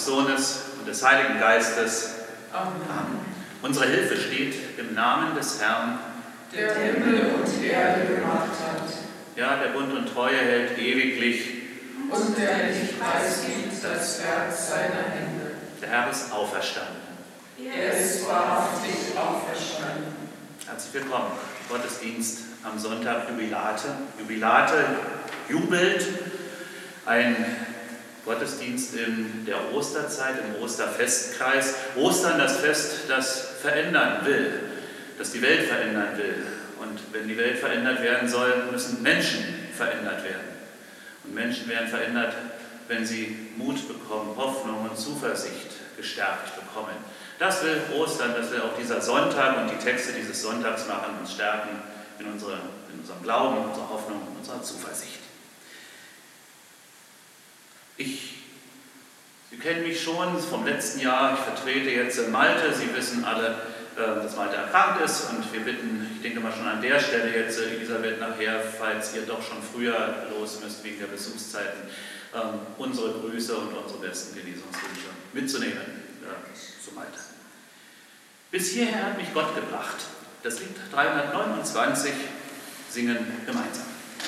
Sohnes und des Heiligen Geistes. Amen. Unsere Hilfe steht im Namen des Herrn, Der Himmel und Erde gemacht hat. Ja, der Bund und Treue hält ewiglich. Und der nicht preisgibt das Werk seiner Hände. Der Herr ist auferstanden. Er ist wahrhaftig auferstanden. Herzlich willkommen. Gottesdienst am Sonntag Jubilate. Jubilate jubelt. Ein Gottesdienst in der Osterzeit, im Osterfestkreis. Ostern, das Fest, das verändern will, das die Welt verändern will. Und wenn die Welt verändert werden soll, müssen Menschen verändert werden. Und Menschen werden verändert, wenn sie Mut bekommen, Hoffnung und Zuversicht gestärkt bekommen. Das will Ostern, das will auch dieser Sonntag und die Texte dieses Sonntags machen, uns stärken in unserem Glauben, in unserer Hoffnung und unserer Zuversicht. Sie kennen mich schon vom letzten Jahr, ich vertrete jetzt Malte. Sie wissen alle, dass Malte erkrankt ist und wir bitten, ich denke mal schon an der Stelle jetzt, Elisabeth nachher, falls ihr doch schon früher los müsst wegen der Besuchszeiten, unsere Grüße und unsere besten Genesungswünsche mitzunehmen zu Malte. Bis hierher hat mich Gott gebracht. Das Lied 329 singen gemeinsam.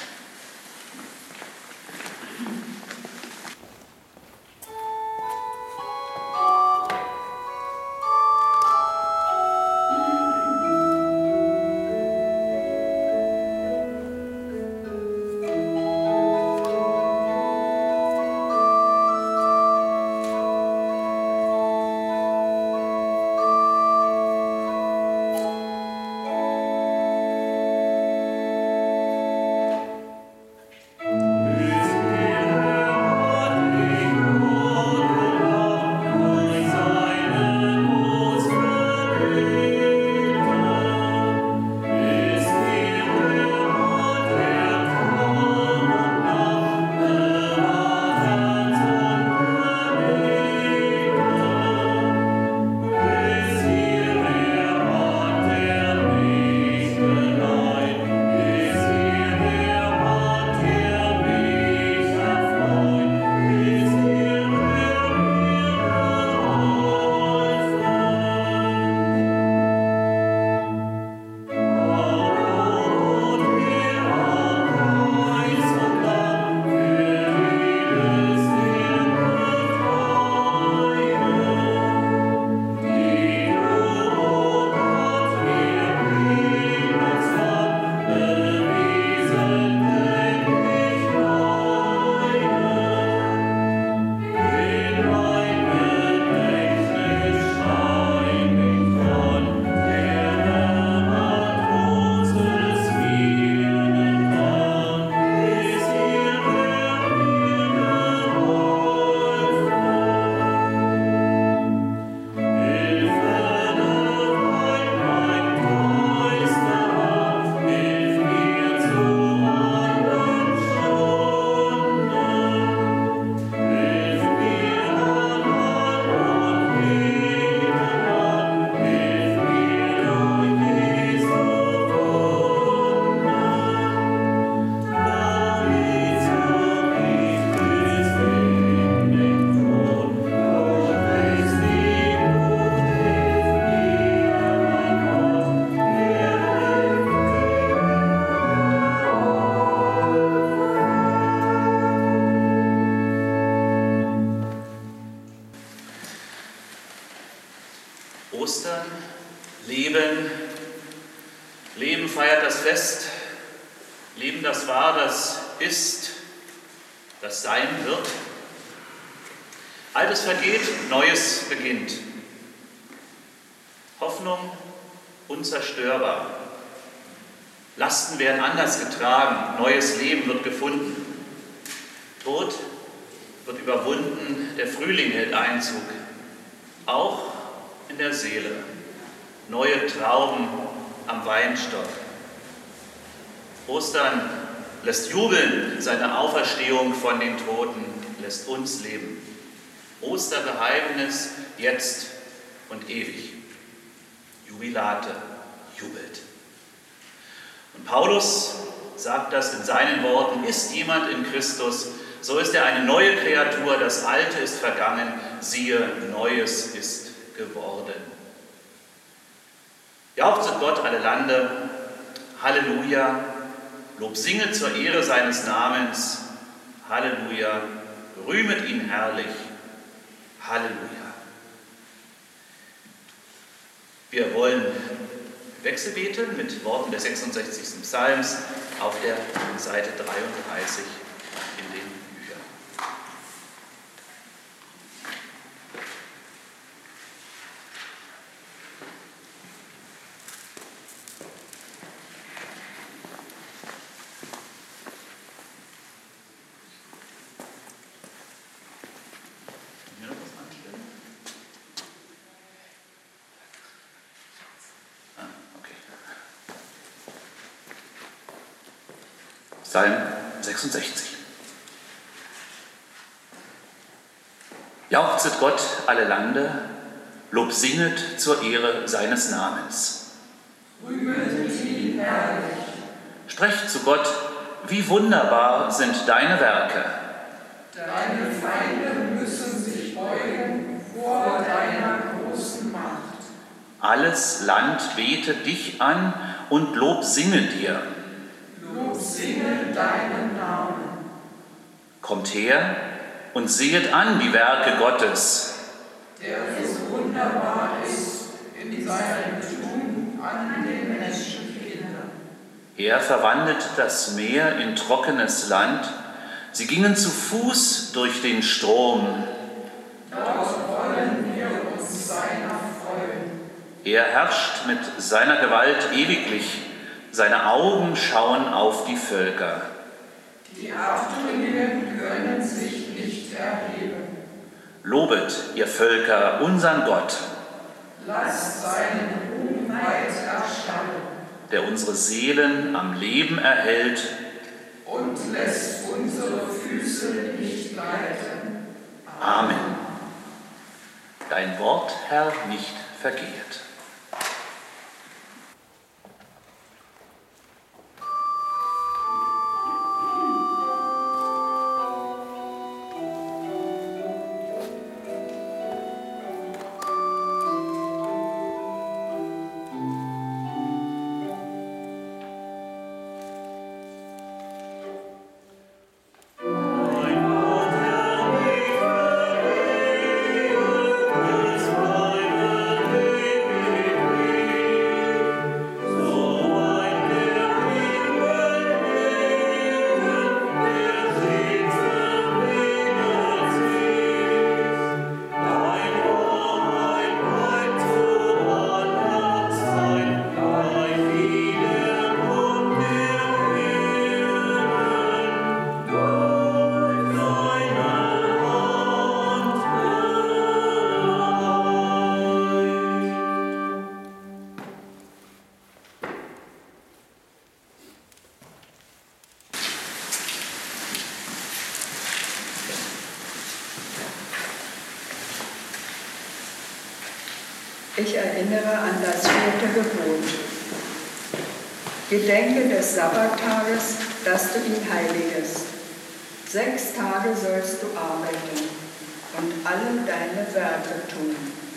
Ostern, Leben. Leben feiert das Fest. Leben, das war, das ist, das sein wird. Altes vergeht, Neues beginnt. Hoffnung unzerstörbar. Lasten werden anders getragen, neues Leben wird gefunden. Tod wird überwunden, der Frühling hält Einzug. Auch in der Seele. Neue Trauben am Weinstock. Ostern lässt jubeln, seine Auferstehung von den Toten lässt uns leben. Ostergeheimnis jetzt und ewig. Jubilate jubelt. Und Paulus sagt das in seinen Worten: Ist jemand in Christus, so ist er eine neue Kreatur, das Alte ist vergangen, siehe, Neues ist geworden. Jauchzet Gott alle Lande, Halleluja, Lob singet zur Ehre seines Namens, Halleluja, rühmet ihn herrlich, Halleluja. Wir wollen Wechsel beten mit Worten des 66. Psalms auf der Seite 33 in den Büchern. Psalm 66. Jauchzet Gott alle Lande, Lob singet zur Ehre seines Namens. Rühmet ihn herrlich. Sprecht zu Gott, wie wunderbar sind deine Werke. Deine Feinde müssen sich beugen vor deiner großen Macht. Alles Land bete dich an und Lob singe dir. Lob singe deinen Namen. Kommt her und sehet an die Werke Gottes. Der so wunderbar ist in seinem Tun an den Menschenkindern. Er verwandelt das Meer in trockenes Land. Sie gingen zu Fuß durch den Strom. Dort wollen wir uns seiner freuen. Er herrscht mit seiner Gewalt ewiglich. Seine Augen schauen auf die Völker. Die Abtrünnigen können sich nicht erheben. Lobet, ihr Völker, unseren Gott, Lasst seinen Ruhm weit erschallen der unsere Seelen am Leben erhält. und lässt unsere Füße nicht gleiten. Amen. Dein Wort, Herr, nicht vergeht. Ich erinnere an das 4. Gebot. Gedenke des Sabbattages, dass du ihn heiligest. 6 Tage sollst du arbeiten und alle deine Werke tun.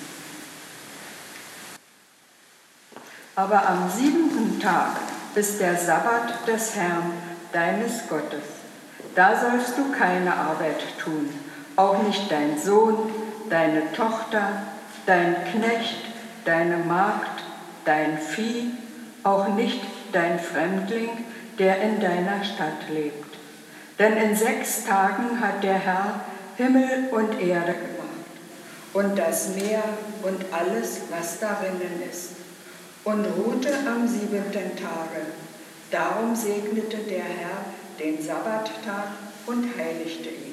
Aber am 7. Tag ist der Sabbat des Herrn, deines Gottes. Da sollst du keine Arbeit tun, auch nicht dein Sohn, deine Tochter, dein Knecht, deine Magd, dein Vieh, auch nicht dein Fremdling, der in deiner Stadt lebt. Denn in 6 Tagen hat der Herr Himmel und Erde gemacht und das Meer und alles, was darinnen ist, und ruhte am 7. Tage. Darum segnete der Herr den Sabbattag und heiligte ihn.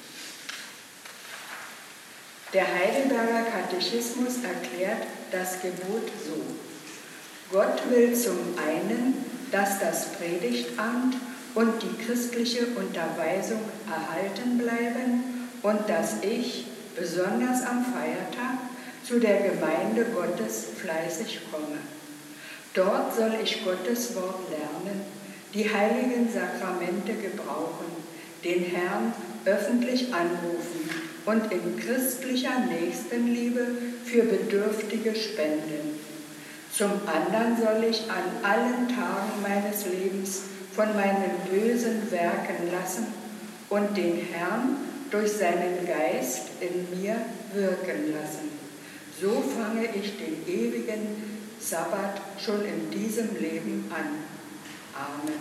Der Heidelberger Katechismus erklärt das Gebot so: Gott will zum einen, dass das Predigtamt und die christliche Unterweisung erhalten bleiben und dass ich, besonders am Feiertag, zu der Gemeinde Gottes fleißig komme. Dort soll ich Gottes Wort lernen, die heiligen Sakramente gebrauchen, den Herrn öffentlich anrufen und in christlicher Nächstenliebe für Bedürftige spenden. Zum anderen soll ich an allen Tagen meines Lebens von meinen bösen Werken lassen und den Herrn durch seinen Geist in mir wirken lassen. So fange ich den ewigen Sabbat schon in diesem Leben an. Amen.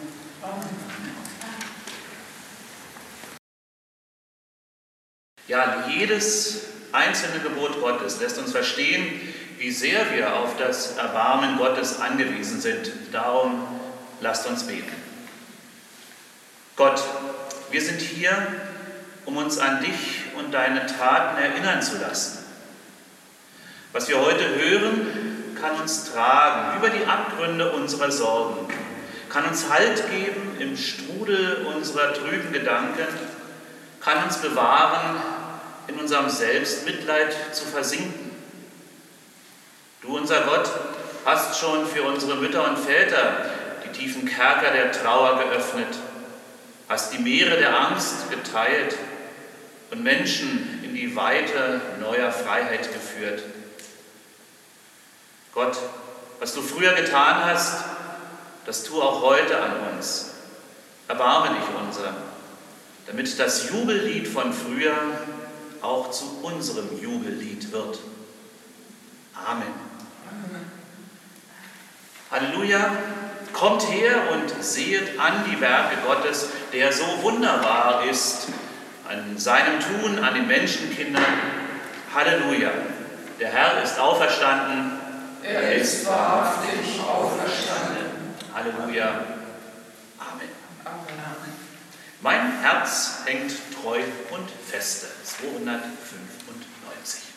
Ja, jedes einzelne Gebot Gottes lässt uns verstehen, wie sehr wir auf das Erbarmen Gottes angewiesen sind. Darum lasst uns beten. Gott, wir sind hier, um uns an dich und deine Taten erinnern zu lassen. Was wir heute hören, kann uns tragen über die Abgründe unserer Sorgen, kann uns Halt geben im Strudel unserer trüben Gedanken, kann uns bewahren, in unserem Selbstmitleid zu versinken. Du, unser Gott, hast schon für unsere Mütter und Väter die tiefen Kerker der Trauer geöffnet, hast die Meere der Angst geteilt und Menschen in die Weite neuer Freiheit geführt. Gott, was du früher getan hast, das tu auch heute an uns. Erbarme dich unser, damit das Jubellied von früher auch zu unserem Jubellied wird. Amen. Halleluja. Kommt her und sehet an die Werke Gottes, der so wunderbar ist, an seinem Tun, an den Menschenkindern. Halleluja. Der Herr ist auferstanden. Er ist wahrhaftig auferstanden. Halleluja. Amen. Amen. Mein Herz hängt treu und feste. 295.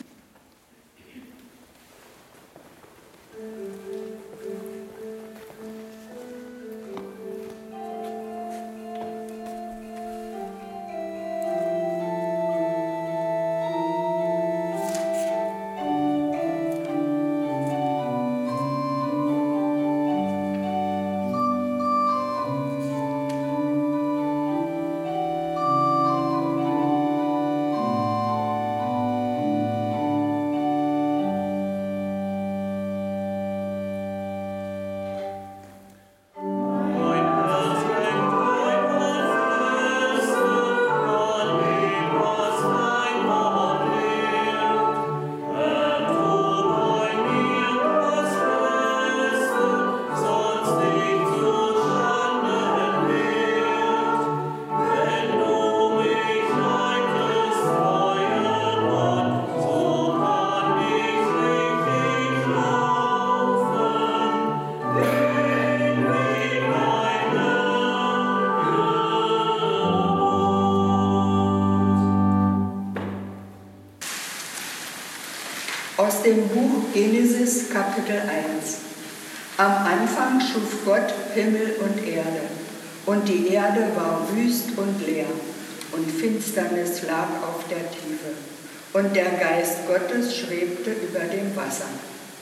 Aus dem Buch Genesis, Kapitel 1. Am Anfang schuf Gott Himmel und Erde, und die Erde war wüst und leer, und Finsternis lag auf der Tiefe, und der Geist Gottes schwebte über dem Wasser.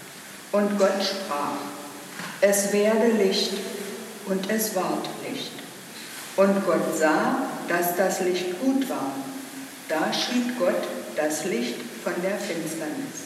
Und Gott sprach: Es werde Licht, und es ward Licht. Und Gott sah, dass das Licht gut war. Da schied Gott das Licht von der Finsternis.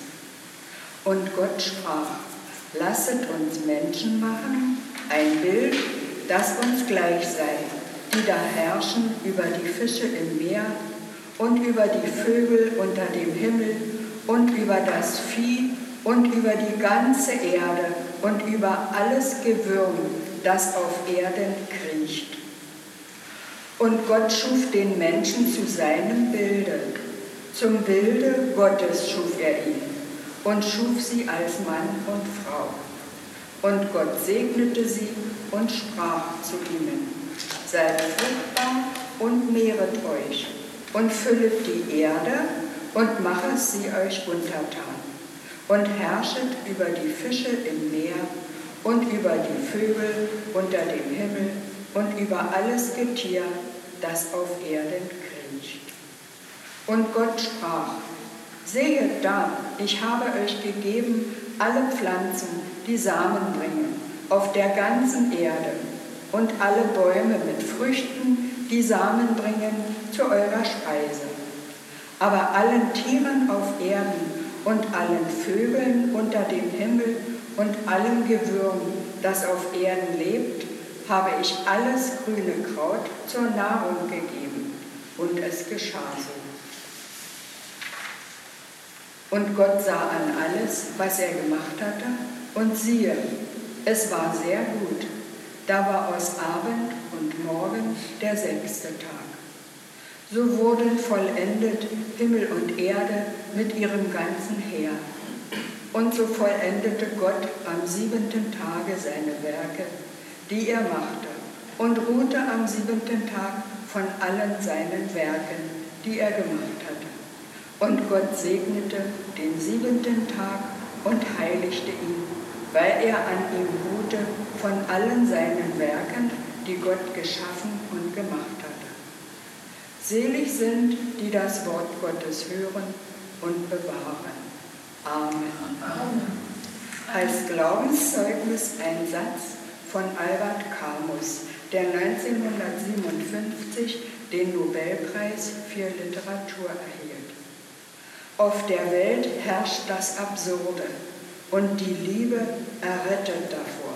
Und Gott sprach: Lasset uns Menschen machen, ein Bild, das uns gleich sei, die da herrschen über die Fische im Meer und über die Vögel unter dem Himmel und über das Vieh und über die ganze Erde und über alles Gewürm, das auf Erden kriecht. Und Gott schuf den Menschen zu seinem Bilde. Zum Bilde Gottes schuf er ihn und schuf sie als Mann und Frau. Und Gott segnete sie und sprach zu ihnen: Seid fruchtbar und mehret euch und füllet die Erde und machet sie euch untertan und herrschet über die Fische im Meer und über die Vögel unter dem Himmel und über alles Getier, das auf Erden kriecht. Und Gott sprach: Sehet da, ich habe euch gegeben alle Pflanzen, die Samen bringen, auf der ganzen Erde, und alle Bäume mit Früchten, die Samen bringen, zu eurer Speise. Aber allen Tieren auf Erden und allen Vögeln unter dem Himmel und allem Gewürm, das auf Erden lebt, habe ich alles grüne Kraut zur Nahrung gegeben. Und es geschah so. Und Gott sah an alles, was er gemacht hatte, und siehe, es war sehr gut. Da war aus Abend und Morgen der 6. Tag. So wurden vollendet Himmel und Erde mit ihrem ganzen Heer. Und so vollendete Gott am 7. Tage seine Werke, die er machte, und ruhte am 7. Tag von allen seinen Werken, die er gemacht hatte. Und Gott segnete den 7. Tag und heiligte ihn, weil er an ihm ruhte von allen seinen Werken, die Gott geschaffen und gemacht hatte. Selig sind, die das Wort Gottes hören und bewahren. Amen. Amen. Als Glaubenszeugnis ein Satz von Albert Camus, der 1957 den Nobelpreis für Literatur erhielt. Auf der Welt herrscht das Absurde und die Liebe errettet davor.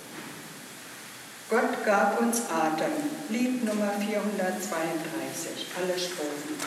Gott gab uns Atem, Lied Nummer 432, alle Strophen.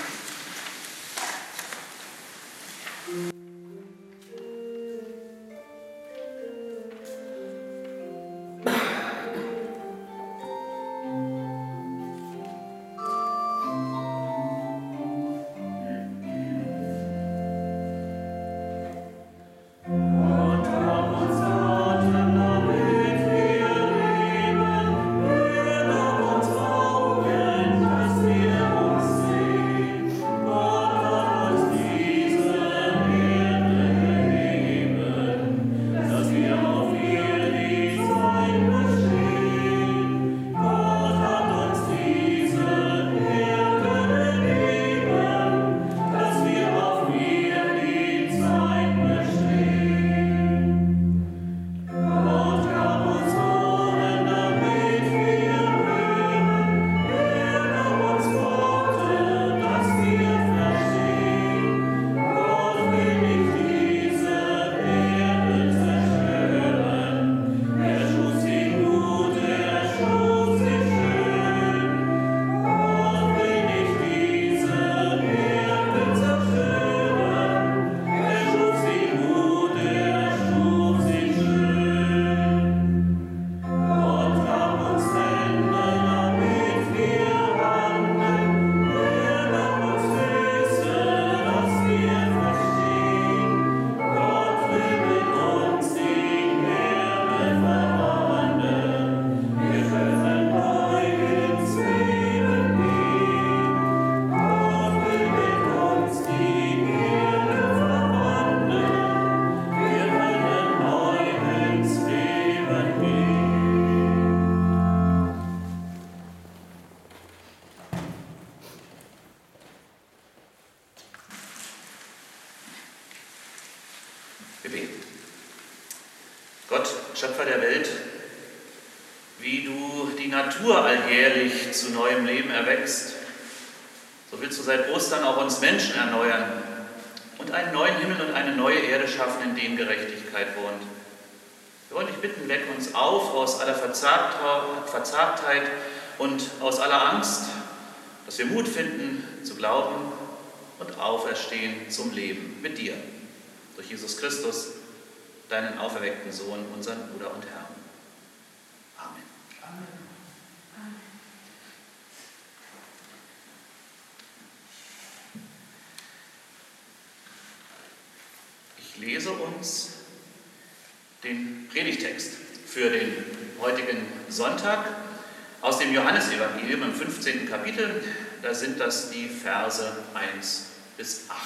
Gebet. Gott, Schöpfer der Welt, wie du die Natur alljährlich zu neuem Leben erweckst, so willst du seit Ostern auch uns Menschen erneuern und einen neuen Himmel und eine neue Erde schaffen, in denen Gerechtigkeit wohnt. Wir wollen dich bitten, weck uns auf aus aller Verzagtheit und aus aller Angst, dass wir Mut finden zu glauben und auferstehen zum Leben mit dir. Durch Jesus Christus, deinen auferweckten Sohn, unseren Bruder und Herrn. Amen. Amen. Ich lese uns den Predigtext für den heutigen Sonntag aus dem Johannesevangelium im 15. Kapitel. Da sind das die Verse 1 bis 8.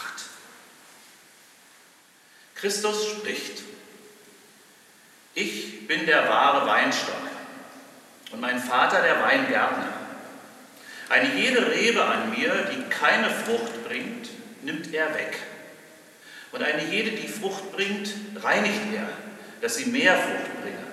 Christus spricht: Ich bin der wahre Weinstock und mein Vater der Weingärtner. Eine jede Rebe an mir, die keine Frucht bringt, nimmt er weg. Und eine jede, die Frucht bringt, reinigt er, dass sie mehr Frucht bringe.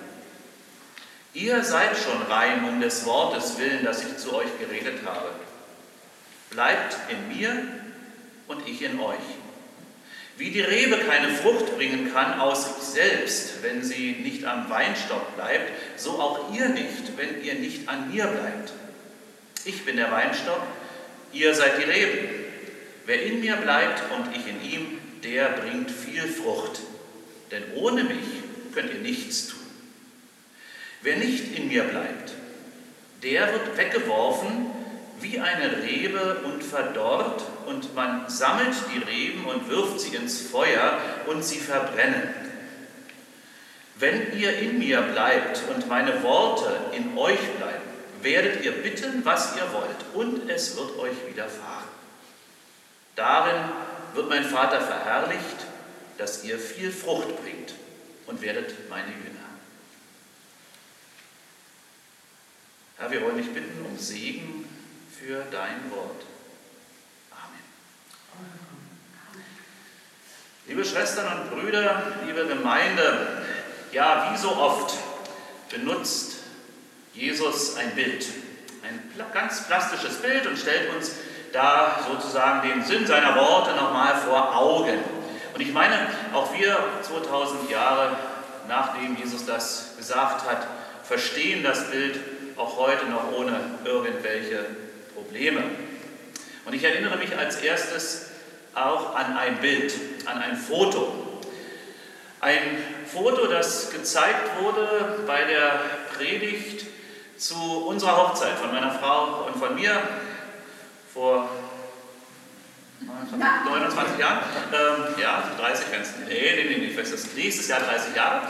Ihr seid schon rein um des Wortes willen, das ich zu euch geredet habe. Bleibt in mir und ich in euch. Wie die Rebe keine Frucht bringen kann aus sich selbst, wenn sie nicht am Weinstock bleibt, so auch ihr nicht, wenn ihr nicht an mir bleibt. Ich bin der Weinstock, ihr seid die Reben. Wer in mir bleibt und ich in ihm, der bringt viel Frucht. Denn ohne mich könnt ihr nichts tun. Wer nicht in mir bleibt, der wird weggeworfen wie eine Rebe und verdorrt, und man sammelt die Reben und wirft sie ins Feuer und sie verbrennen. Wenn ihr in mir bleibt und meine Worte in euch bleiben, werdet ihr bitten, was ihr wollt, und es wird euch widerfahren. Darin wird mein Vater verherrlicht, dass ihr viel Frucht bringt und werdet meine Jünger. Herr, wir wollen dich bitten um Segen für dein Wort. Amen. Liebe Schwestern und Brüder, liebe Gemeinde, ja, wie so oft benutzt Jesus ein Bild, ein ganz plastisches Bild, und stellt uns da sozusagen den Sinn seiner Worte nochmal vor Augen. Und ich meine, auch wir 2000 Jahre nachdem Jesus das gesagt hat, verstehen das Bild auch heute noch ohne irgendwelche Probleme. Und ich erinnere mich als erstes auch an ein Bild, an ein Foto. Ein Foto, das gezeigt wurde bei der Predigt zu unserer Hochzeit von meiner Frau und von mir vor 29 Jahren. Ja, 30 ganz. Nee, das ist nächstes Jahr 30 Jahre.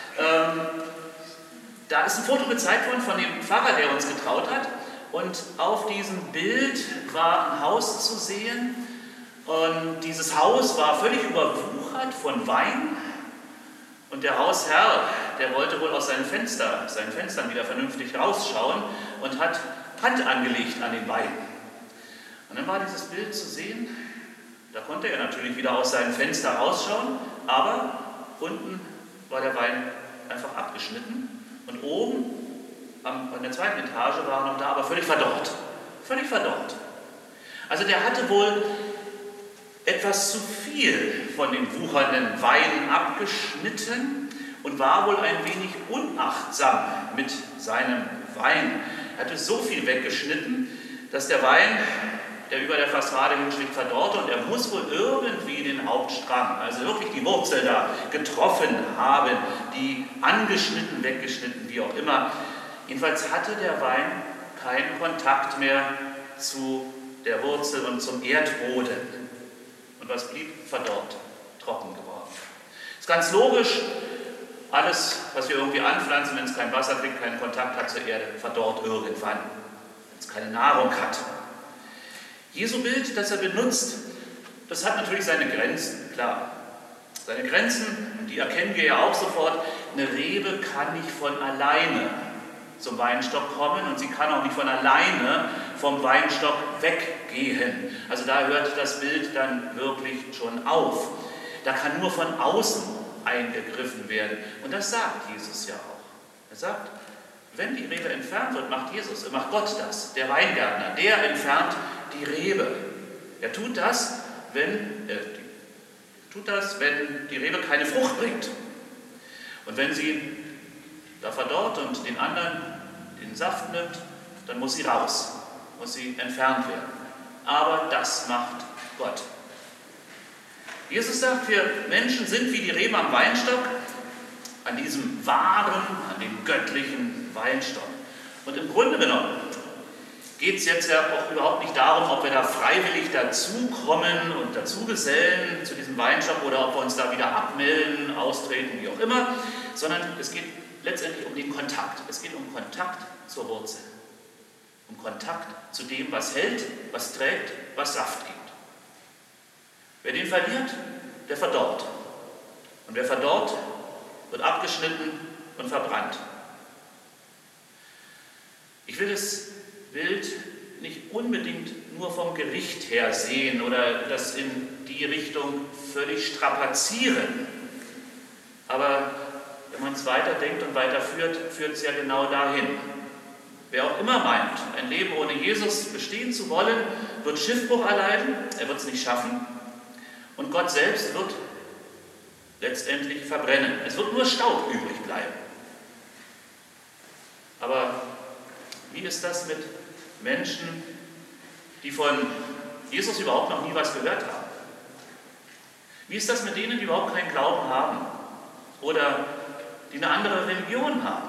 Da ist ein Foto gezeigt worden von dem Pfarrer, der uns getraut hat. Und auf diesem Bild war ein Haus zu sehen. Und dieses Haus war völlig überwuchert von Wein. Und der Hausherr, der wollte wohl aus seinen Fenstern wieder vernünftig rausschauen und hat Hand angelegt an den Wein. Und dann war dieses Bild zu sehen. Da konnte er natürlich wieder aus seinem Fenster rausschauen, aber unten war der Wein einfach abgeschnitten. Und oben an der zweiten Etage war er noch da, aber völlig verdorrt. Völlig verdorrt. Also der hatte wohl etwas zu viel von dem wuchernden Wein abgeschnitten und war wohl ein wenig unachtsam mit seinem Wein. Er hatte so viel weggeschnitten, dass der Wein, der über der Fassade hing, schlicht verdorrte, und er muss wohl irgendwie den Hauptstrang, also wirklich die Wurzel da, getroffen haben, die angeschnitten, weggeschnitten, wie auch immer. Jedenfalls hatte der Wein keinen Kontakt mehr zu der Wurzel und zum Erdboden. Und was blieb? Verdorrt, trocken geworden. Das ist ganz logisch. Alles, was wir irgendwie anpflanzen, wenn es kein Wasser kriegt, keinen Kontakt hat zur Erde, verdorrt irgendwann, wenn es keine Nahrung hat. Jesu Bild, das er benutzt, das hat natürlich seine Grenzen, klar. Seine Grenzen, und die erkennen wir ja auch sofort. Eine Rebe kann nicht von alleine zum Weinstock kommen, und sie kann auch nicht von alleine vom Weinstock weggehen. Also da hört das Bild dann wirklich schon auf. Da kann nur von außen eingegriffen werden. Und das sagt Jesus ja auch. Er sagt, wenn die Rebe entfernt wird, macht Gott das, der Weingärtner, der entfernt die Rebe. Er tut das, wenn die Rebe keine Frucht bringt. Und wenn sie da verdorrt und den anderen den Saft nimmt, dann muss sie raus, muss sie entfernt werden. Aber das macht Gott. Jesus sagt, wir Menschen sind wie die Reben am Weinstock, an diesem wahren, an dem göttlichen Weinstock. Und im Grunde genommen geht es jetzt ja auch überhaupt nicht darum, ob wir da freiwillig dazukommen und dazugesellen zu diesem Weinstock oder ob wir uns da wieder abmelden, austreten, wie auch immer, sondern es geht letztendlich um den Kontakt. Es geht um Kontakt zur Wurzel, um Kontakt zu dem, was hält, was trägt, was Saft gibt. Wer den verliert, der verdorrt. Und wer verdorrt, wird abgeschnitten und verbrannt. Ich will das Bild nicht unbedingt nur vom Gericht her sehen oder das in die Richtung völlig strapazieren. Aber wenn man es weiterdenkt und weiterführt, führt es ja genau dahin. Wer auch immer meint, ein Leben ohne Jesus bestehen zu wollen, wird Schiffbruch erleiden, er wird es nicht schaffen und Gott selbst wird letztendlich verbrennen. Es wird nur Staub übrig bleiben. Aber wie ist das mit Menschen, die von Jesus überhaupt noch nie was gehört haben? Wie ist das mit denen, die überhaupt keinen Glauben haben oder die eine andere Religion haben?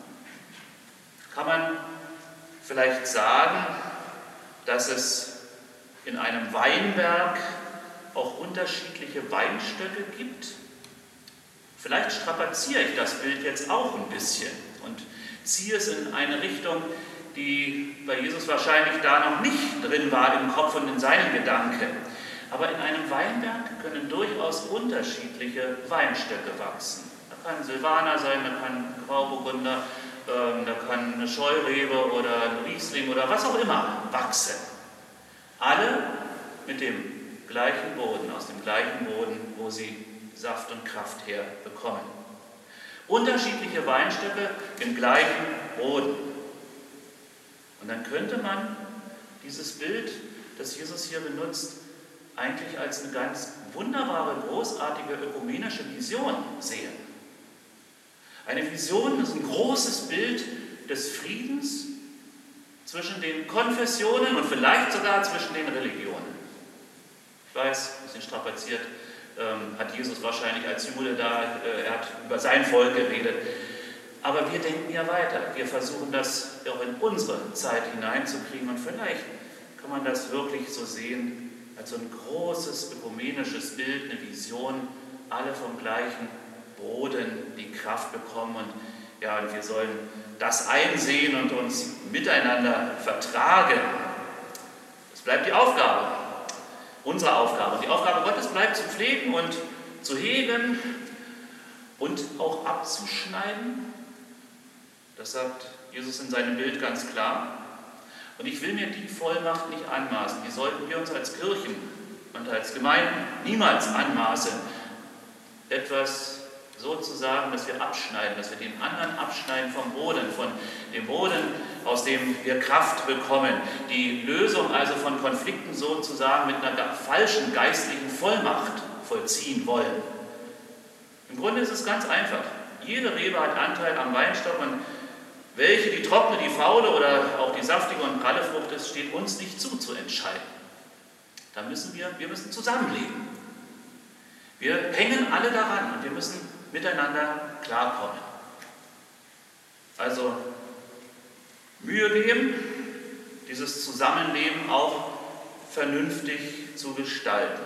Kann man vielleicht sagen, dass es in einem Weinberg auch unterschiedliche Weinstöcke gibt? Vielleicht strapaziere ich das Bild jetzt auch ein bisschen und ziehe es in eine Richtung, die bei Jesus wahrscheinlich da noch nicht drin war im Kopf und in seinen Gedanken. Aber in einem Weinberg können durchaus unterschiedliche Weinstöcke wachsen. Da kann ein Silvaner sein, da kann ein Grauburgunder, da kann eine Scheurebe oder ein Riesling oder was auch immer wachsen. Alle mit dem gleichen Boden, aus dem gleichen Boden, wo sie Saft und Kraft herbekommen. Unterschiedliche Weinstöcke im gleichen Boden. Und dann könnte man dieses Bild, das Jesus hier benutzt, eigentlich als eine ganz wunderbare, großartige ökumenische Vision sehen. Eine Vision ist ein großes Bild des Friedens zwischen den Konfessionen und vielleicht sogar zwischen den Religionen. Ich weiß, ein bisschen strapaziert hat Jesus wahrscheinlich als Jude da, er hat über sein Volk geredet. Aber wir denken ja weiter. Wir versuchen das auch in unsere Zeit hineinzukriegen und vielleicht kann man das wirklich so sehen als so ein großes ökumenisches Bild, eine Vision, alle vom gleichen Boden die Kraft bekommen und ja, und wir sollen das einsehen und uns miteinander vertragen. Das bleibt die Aufgabe, unsere Aufgabe. Und die Aufgabe Gottes bleibt zu pflegen und zu hegen und auch abzuschneiden. Das sagt Jesus in seinem Bild ganz klar. Und ich will mir die Vollmacht nicht anmaßen. Die sollten wir uns als Kirchen und als Gemeinden niemals anmaßen, etwas so zu sagen, dass wir abschneiden, dass wir den anderen abschneiden vom Boden, von dem Boden, aus dem wir Kraft bekommen. Die Lösung also von Konflikten sozusagen mit einer falschen geistlichen Vollmacht vollziehen wollen. Im Grunde ist es ganz einfach. Jede Rebe hat Anteil am Weinstock und welche die trockene, die faule oder auch die saftige und pralle Frucht ist, steht uns nicht zu entscheiden. Da müssen wir müssen zusammenleben. Wir hängen alle daran und wir müssen miteinander klarkommen. Also Mühe geben, dieses Zusammenleben auch vernünftig zu gestalten.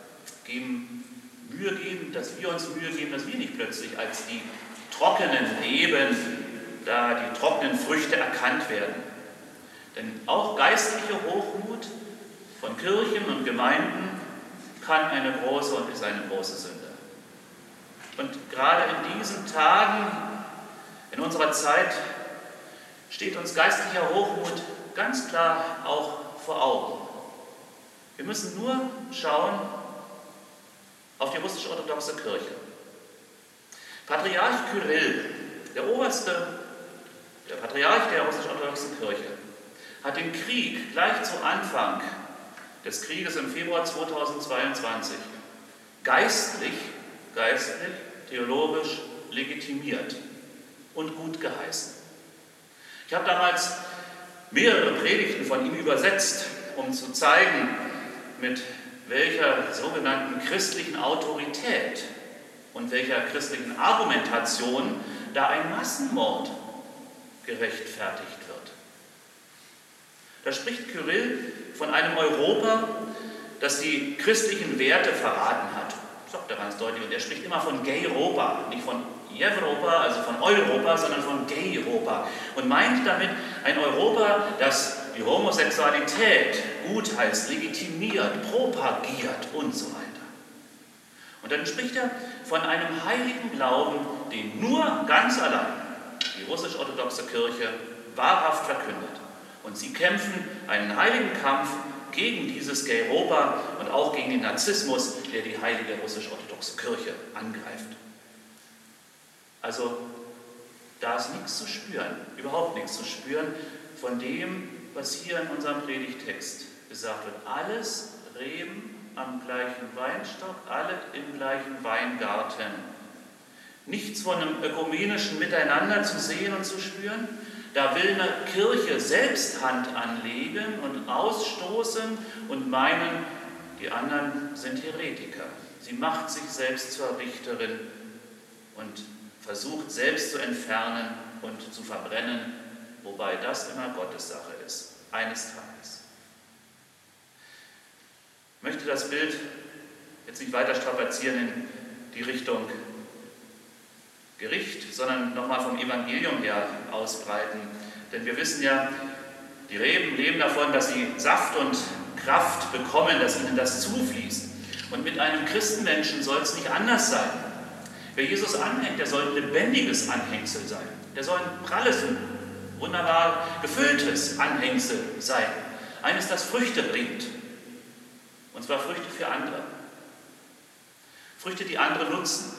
Mühe geben, dass wir uns Mühe geben, dass wir nicht plötzlich als die trockenen Reben, da die trockenen Früchte erkannt werden. Denn auch geistliche Hochmut von Kirchen und Gemeinden kann eine große und ist eine große Sünde. Und gerade in diesen Tagen, in unserer Zeit, steht uns geistlicher Hochmut ganz klar auch vor Augen. Wir müssen nur schauen auf die russisch-orthodoxe Kirche. Patriarch Kyrill, der Patriarch der russisch-orthodoxen Kirche, hat den Krieg gleich zu Anfang des Krieges im Februar 2022 geistlich, theologisch legitimiert und gut geheißen. Ich habe damals mehrere Predigten von ihm übersetzt, um zu zeigen, mit welcher sogenannten christlichen Autorität und welcher christlichen Argumentation da ein Massenmord gerechtfertigt wird. Da spricht Kyrill von einem Europa, das die christlichen Werte verraten hat. Sagt er ganz deutlich. Und er spricht immer von Gay-Europa, nicht von Europa, also von Europa, sondern von Gay-Europa. Und meint damit ein Europa, das die Homosexualität gutheißt, legitimiert, propagiert und so weiter. Und dann spricht er von einem heiligen Glauben, den nur ganz allein die russisch-orthodoxe Kirche wahrhaft verkündet. Und sie kämpfen einen heiligen Kampf gegen dieses Gay-Europa und auch gegen den Narzissmus, der die heilige russisch-orthodoxe Kirche angreift. Also da ist nichts zu spüren, überhaupt nichts zu spüren von dem, was hier in unserem Predigtext gesagt wird, alles Reben am gleichen Weinstock, alle im gleichen Weingarten. Nichts von einem ökumenischen Miteinander zu sehen und zu spüren. Da will eine Kirche selbst Hand anlegen und ausstoßen und meinen, die anderen sind Heretiker. Sie macht sich selbst zur Richterin und versucht selbst zu entfernen und zu verbrennen, wobei das immer Gottes Sache ist, eines Tages. Ich möchte das Bild jetzt nicht weiter strapazieren in die Richtung Gericht, sondern nochmal vom Evangelium her ausbreiten. Denn wir wissen ja, die Reben leben davon, dass sie Saft und Kraft bekommen, dass ihnen das zufließt. Und mit einem Christenmenschen soll es nicht anders sein. Wer Jesus anhängt, der soll ein lebendiges Anhängsel sein. Der soll ein pralles und wunderbar gefülltes Anhängsel sein. Eines, das Früchte bringt. Und zwar Früchte für andere. Früchte, die andere nutzen.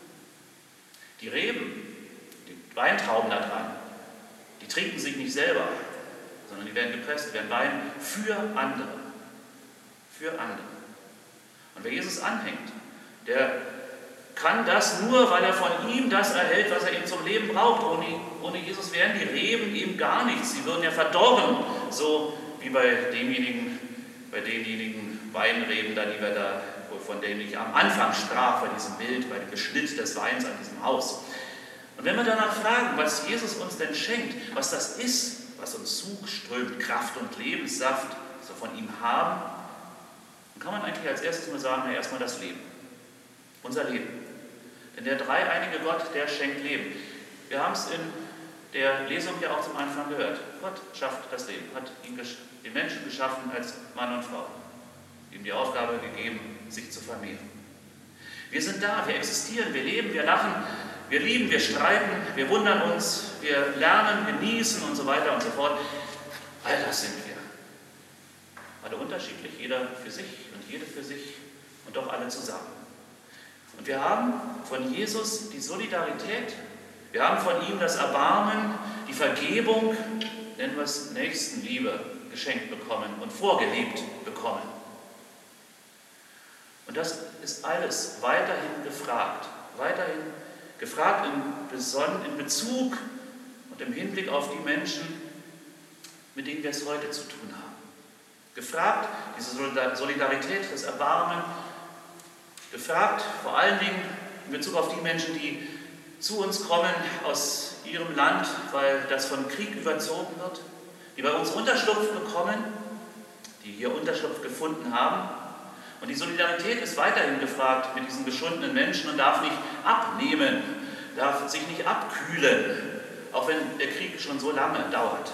Die Reben, die Weintrauben da dran, die trinken sich nicht selber, sondern die werden gepresst, werden Wein für andere. Für andere. Und wer Jesus anhängt, der kann das nur, weil er von ihm das erhält, was er ihm zum Leben braucht. Ohne Jesus wären die Reben ihm gar nichts. Sie würden ja verdorren, so wie bei denjenigen Weinreben, von denen ich am Anfang sprach, bei diesem Bild, bei dem Beschnitt des Weins an diesem Haus. Und wenn wir danach fragen, was Jesus uns denn schenkt, was das ist, was uns zuströmt, Kraft und Lebenssaft, was wir von ihm haben, dann kann man eigentlich als erstes mal sagen, erstmal das Leben. Unser Leben. Denn der dreieinige Gott, der schenkt Leben. Wir haben es in der Lesung ja auch zum Anfang gehört. Gott schafft das Leben, hat den Menschen geschaffen als Mann und Frau. Ihm die Aufgabe gegeben, sich zu vermehren. Wir sind da, wir existieren, wir leben, wir lachen, wir lieben, wir streiten, wir wundern uns, wir lernen, genießen und so weiter und so fort. All das sind wir. Alle unterschiedlich, jeder für sich und jede für sich und doch alle zusammen. Und wir haben von Jesus die Solidarität, wir haben von ihm das Erbarmen, die Vergebung, nennen wir es Nächstenliebe, geschenkt bekommen und vorgelebt bekommen. Und das ist alles weiterhin gefragt in Bezug und im Hinblick auf die Menschen, mit denen wir es heute zu tun haben. Gefragt, diese Solidarität, das Erbarmen, gefragt vor allen Dingen in Bezug auf die Menschen, die zu uns kommen aus ihrem Land, weil das von Krieg überzogen wird, die bei uns Unterschlupf bekommen, die hier Unterschlupf gefunden haben. Und die Solidarität ist weiterhin gefragt mit diesen geschundenen Menschen und darf nicht abnehmen, darf sich nicht abkühlen, auch wenn der Krieg schon so lange dauert.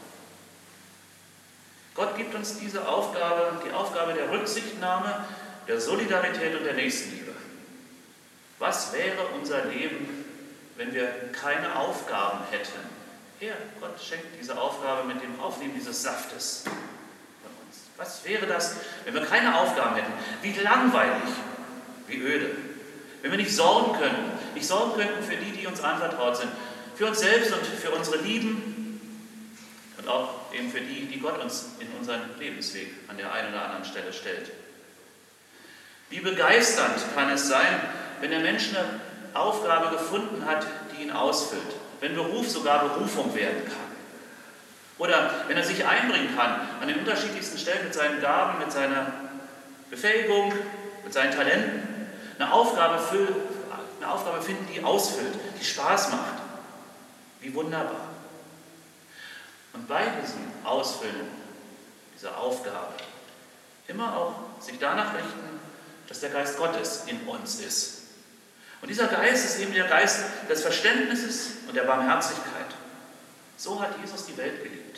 Gott gibt uns diese Aufgabe, die Aufgabe der Rücksichtnahme, der Solidarität und der Nächstenliebe. Was wäre unser Leben, wenn wir keine Aufgaben hätten? Herr, Gott schenkt diese Aufgabe mit dem Aufnehmen dieses Saftes von uns. Was wäre das, wenn wir keine Aufgaben hätten? Wie langweilig, wie öde. Wenn wir nicht sorgen könnten für die, die uns anvertraut sind, für uns selbst und für unsere Lieben und auch eben für die, die Gott uns in unseren Lebensweg an der einen oder anderen Stelle stellt. Wie begeisternd kann es sein, wenn der Mensch eine Aufgabe gefunden hat, die ihn ausfüllt, wenn Beruf sogar Berufung werden kann. Oder wenn er sich einbringen kann an den unterschiedlichsten Stellen mit seinen Gaben, mit seiner Befähigung, mit seinen Talenten, eine Aufgabe finden, die ausfüllt, die Spaß macht. Wie wunderbar. Und bei diesem Ausfüllen dieser Aufgabe immer auch sich danach richten, dass der Geist Gottes in uns ist. Und dieser Geist ist eben der Geist des Verständnisses und der Barmherzigkeit. So hat Jesus die Welt geliebt.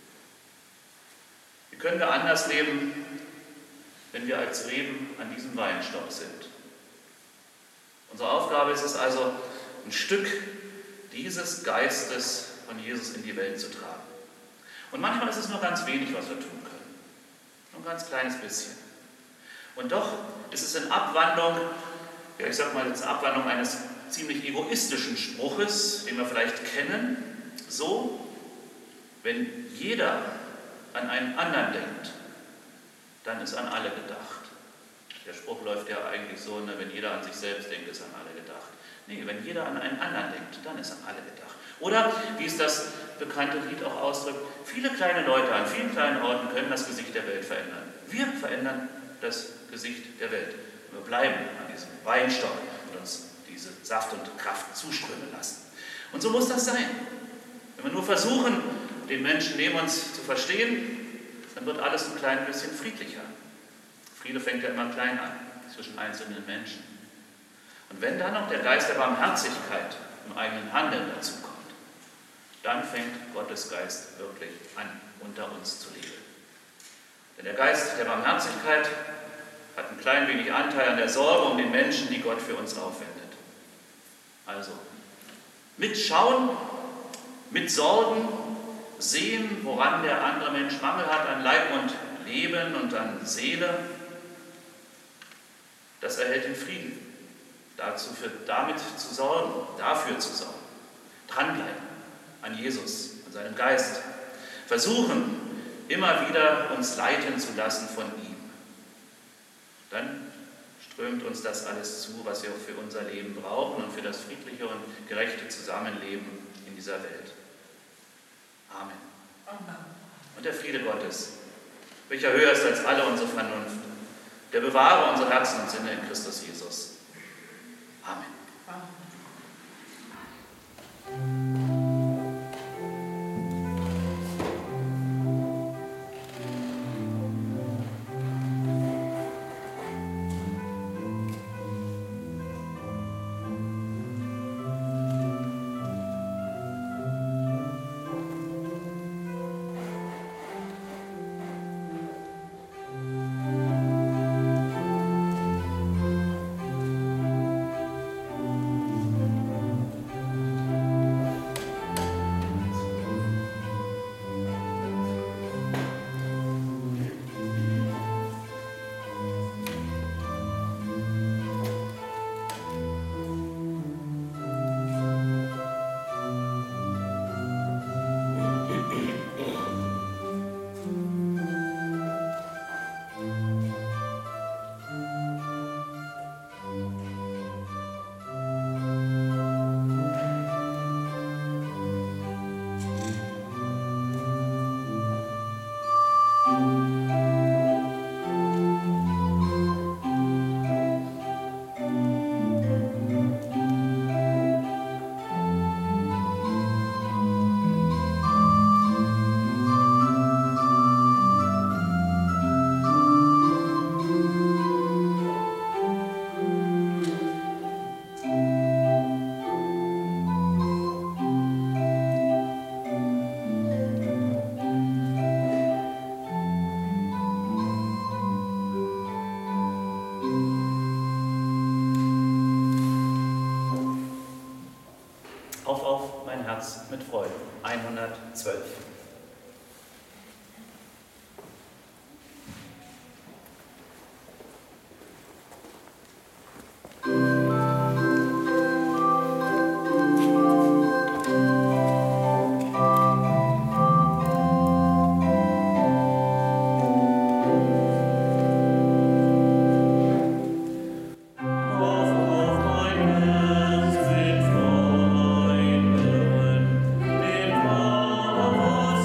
Wie können wir anders leben, wenn wir als Reben an diesem Weinstock sind? Unsere Aufgabe ist es also, ein Stück dieses Geistes von Jesus in die Welt zu tragen. Und manchmal ist es nur ganz wenig, was wir tun können. Nur ein ganz kleines bisschen. Und doch ist es in Abwandlung, eines ziemlich egoistischen Spruches, den wir vielleicht kennen, so, wenn jeder an einen anderen denkt, dann ist an alle gedacht. Der Spruch läuft ja eigentlich so, ne, wenn jeder an sich selbst denkt, ist an alle gedacht. Nee, wenn jeder an einen anderen denkt, dann ist an alle gedacht. Oder, wie es das bekannte Lied auch ausdrückt, viele kleine Leute an vielen kleinen Orten können das Gesicht der Welt verändern. Wir verändern das Gesicht der Welt. Wir bleiben an diesem Weinstock und uns diese Saft und Kraft zuströmen lassen. Und so muss das sein. Wenn wir nur versuchen, den Menschen neben uns zu verstehen, dann wird alles ein klein bisschen friedlicher. Friede fängt ja immer klein an, zwischen einzelnen Menschen. Und wenn dann noch der Geist der Barmherzigkeit im eigenen Handeln dazu kommt, dann fängt Gottes Geist wirklich an, unter uns zu leben. Denn der Geist der Barmherzigkeit hat ein klein wenig Anteil an der Sorge um den Menschen, die Gott für uns aufwendet. Also, mitschauen, mitsorgen, sehen, woran der andere Mensch Mangel hat an Leib und Leben und an Seele, das erhält den Frieden. Dafür zu sorgen. Dranbleiben an Jesus, an seinem Geist. Versuchen, immer wieder uns leiten zu lassen von ihm. Dann strömt uns das alles zu, was wir für unser Leben brauchen und für das friedliche und gerechte Zusammenleben in dieser Welt. Amen. Und der Friede Gottes, welcher höher ist als alle unsere Vernunft, der bewahre unsere Herzen und Sinne in Christus Jesus. Amen. Auf mein Herz mit Freude. 112. Auf mein Herz mit Freude, dem Vater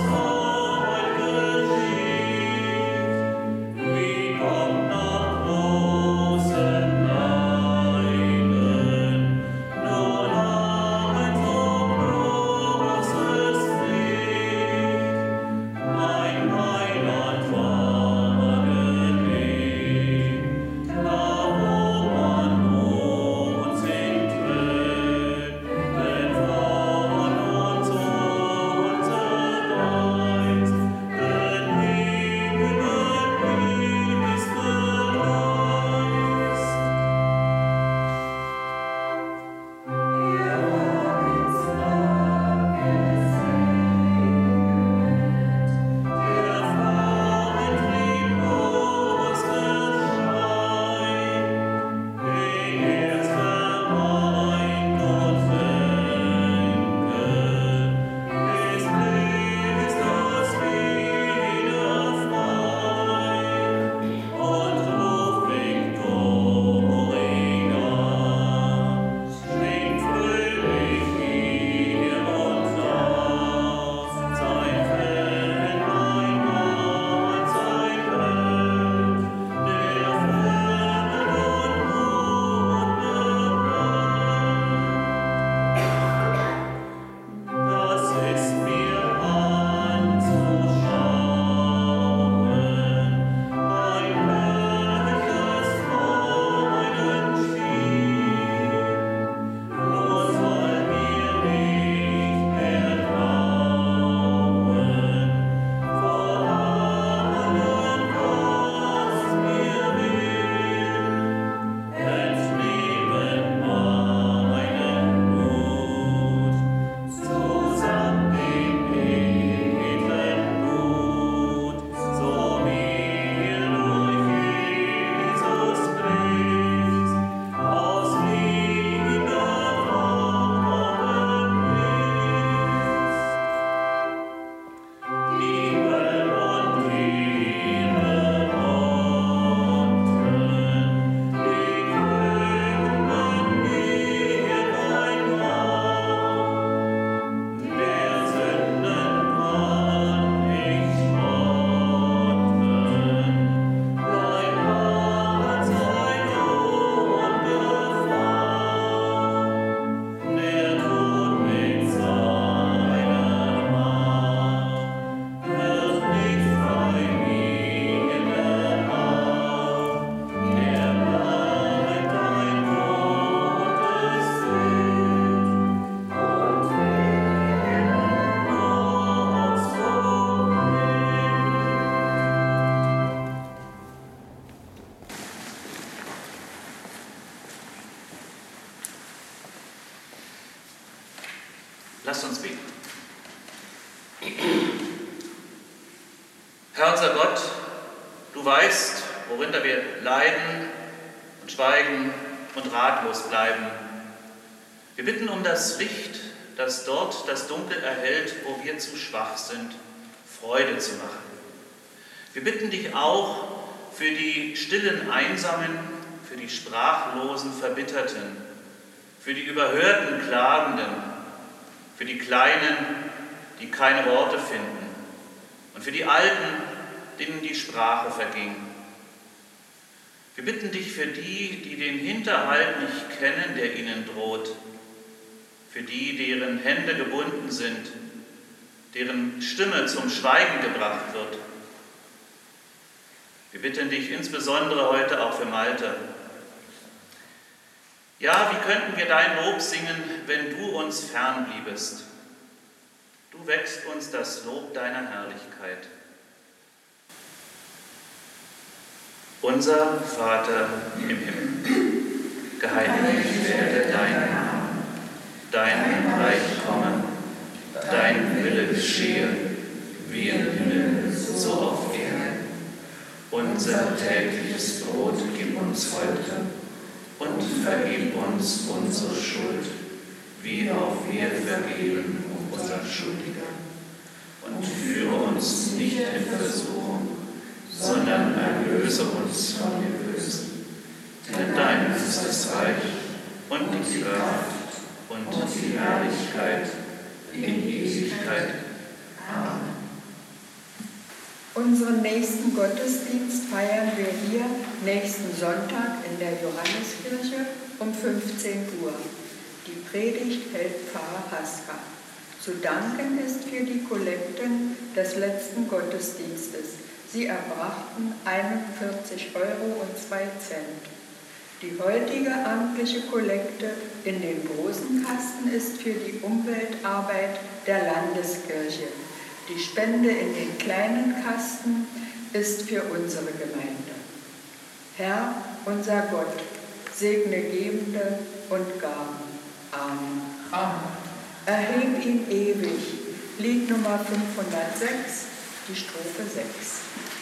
Lasst uns beten. Herr unser Gott, du weißt, worunter wir leiden und schweigen und ratlos bleiben. Wir bitten um das Licht, das dort das Dunkel erhellt, wo wir zu schwach sind, Freude zu machen. Wir bitten dich auch für die stillen Einsamen, für die sprachlosen Verbitterten, für die überhörten Klagenden, für die Kleinen, die keine Worte finden und für die Alten, denen die Sprache verging. Wir bitten dich für die, die den Hinterhalt nicht kennen, der ihnen droht, für die, deren Hände gebunden sind, deren Stimme zum Schweigen gebracht wird. Wir bitten dich insbesondere heute auch für Malte. Ja, wie könnten wir dein Lob singen, wenn du uns fern bliebest? Du wächst uns das Lob deiner Herrlichkeit. Unser Vater im Himmel, geheiligt werde dein Name, dein Reich komme, dein Wille geschehe, wie im Himmel, so auf Erden. Unser tägliches Brot gib uns heute und vergib uns unsere Schuld, wie auch wir vergeben unseren Schuldigern. Und führe uns nicht in Versuchung, sondern erlöse uns von dem Bösen. Denn dein ist das Reich und die Kraft und die Herrlichkeit in Ewigkeit. Amen. Unseren nächsten Gottesdienst feiern wir hier nächsten Sonntag in der Johanneskirche um 15 Uhr. Die Predigt hält Pfarrer Haska. Zu danken ist für die Kollekten des letzten Gottesdienstes. Sie erbrachten 41,02 €. Die heutige amtliche Kollekte in den großen Kasten ist für die Umweltarbeit der Landeskirche. Die Spende in den kleinen Kasten ist für unsere Gemeinde. Herr, unser Gott, segne Gebende und Gaben. Amen. Amen. Erheb ihn ewig. Lied Nummer 506, die Strophe 6.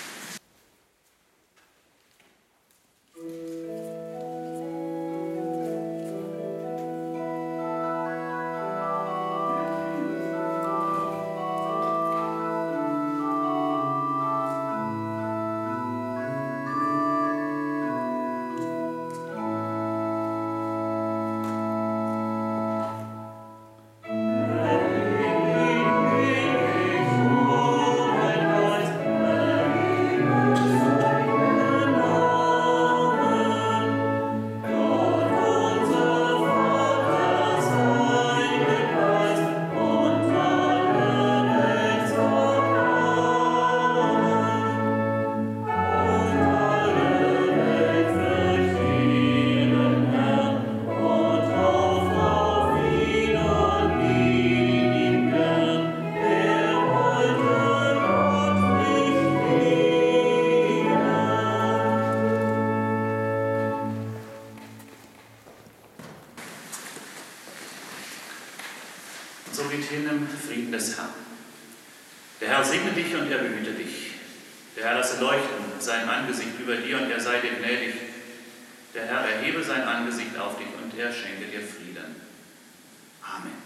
So geht hin im Frieden des Herrn. Der Herr segne dich und er behüte dich. Der Herr lasse leuchten sein Angesicht über dir und er sei dir gnädig. Der Herr erhebe sein Angesicht auf dich und er schenke dir Frieden. Amen.